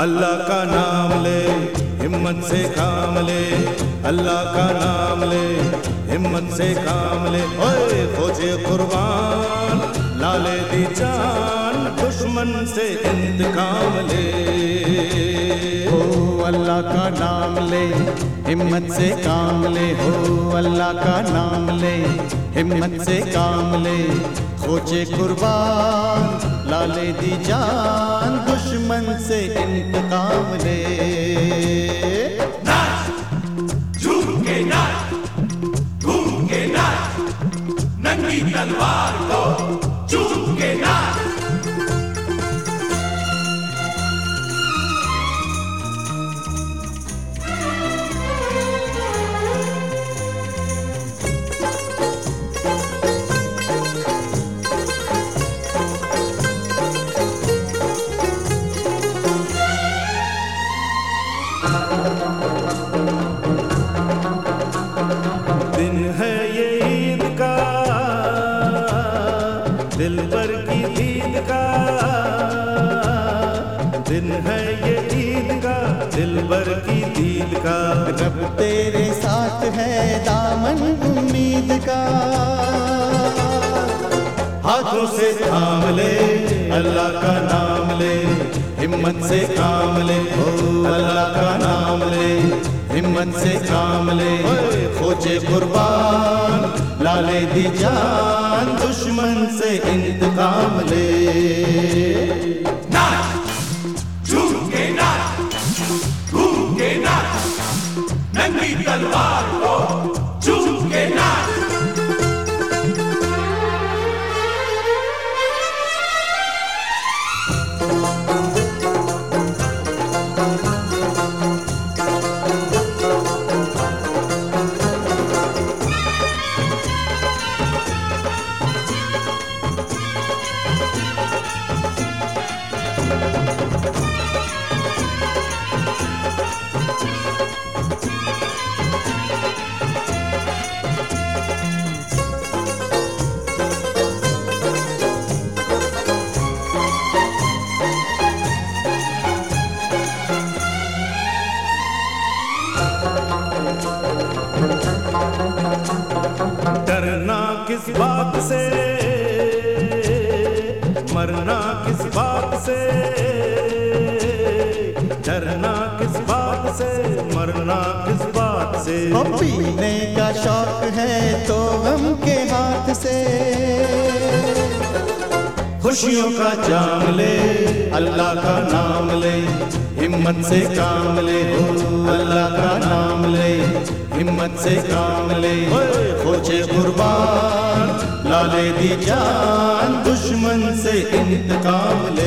अल्लाह का नाम ले, हिम्मत से काम ले, अल्लाह का नाम ले, हिम्मत से काम ले। ओए खोजे कुर्बान, लाले दी जान, दुश्मन से इंतकाम ले। हो अल्लाह का नाम ले, हिम्मत से काम ले। हो अल्लाह का नाम ले, हिम्मत से काम ले। खोजे कुर्बान, लाले दी जान, दुश्मन से इंतकाम ले। नाच झूम के नाच, घूम के नाच, नंगी तलवार को चूम के नाच। दिन है ये ईद का, दिल भर की ईद का। दिन है ये ईद का, दिल भर की ईद का। रब तेरे साथ है, दामन उम्मीद का। हाथों से थाम ले, अल्लाह का नाम ले, हिम्मत से काम ले। ओ अल्लाह का नाम ले, हिम्मत से काम ले। खोजे कुर्बान, लाले दी जान, दुश्मन से इंतकाम ले। नाच झूम के नाच, घूम के नाच, नंगी तलवार को चूम के नाच। डरना किस बात से, मरना किस बात से। डरना किस बात से, मरना किस बात से। पीने का शौक है तो गम के हाथ से। खुशियों का जाम ले, अल्लाह का नाम ले, हिम्मत से काम ले। हो अल्लाह का नाम ले, हिम्मत से काम ले। खोजे कुर्बान, लाले दी जान, दुश्मन से इंतकाम ले।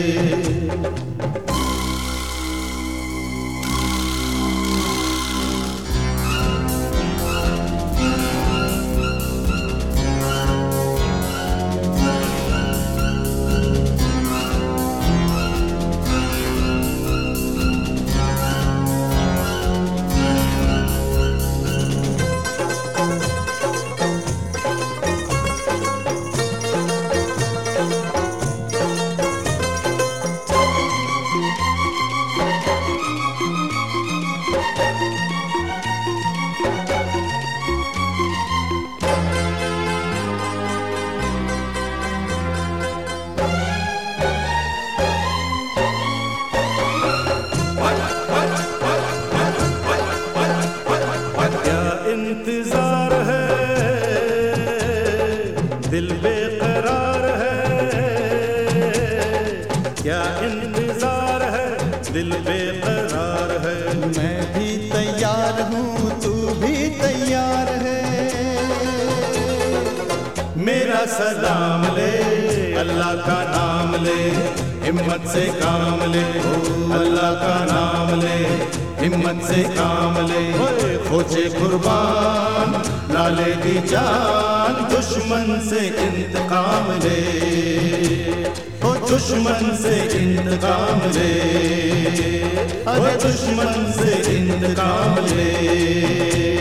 इंतजार है, दिल बेकरार है। क्या इंतजार है, दिल बेकरार है। मैं भी तैयार हूँ, तू भी तैयार है। मेरा सलाम ले, अल्लाह का नाम ले, हिम्मत से काम ले। ओ अल्लाह का नाम ले, हिम्मत से काम ले। खोजे कुर्बान, लाले दी जान, दुश्मन से इंतकाम ले। ओ दुश्मन से इंतकाम ले, ओ दुश्मन से इंतकाम ले।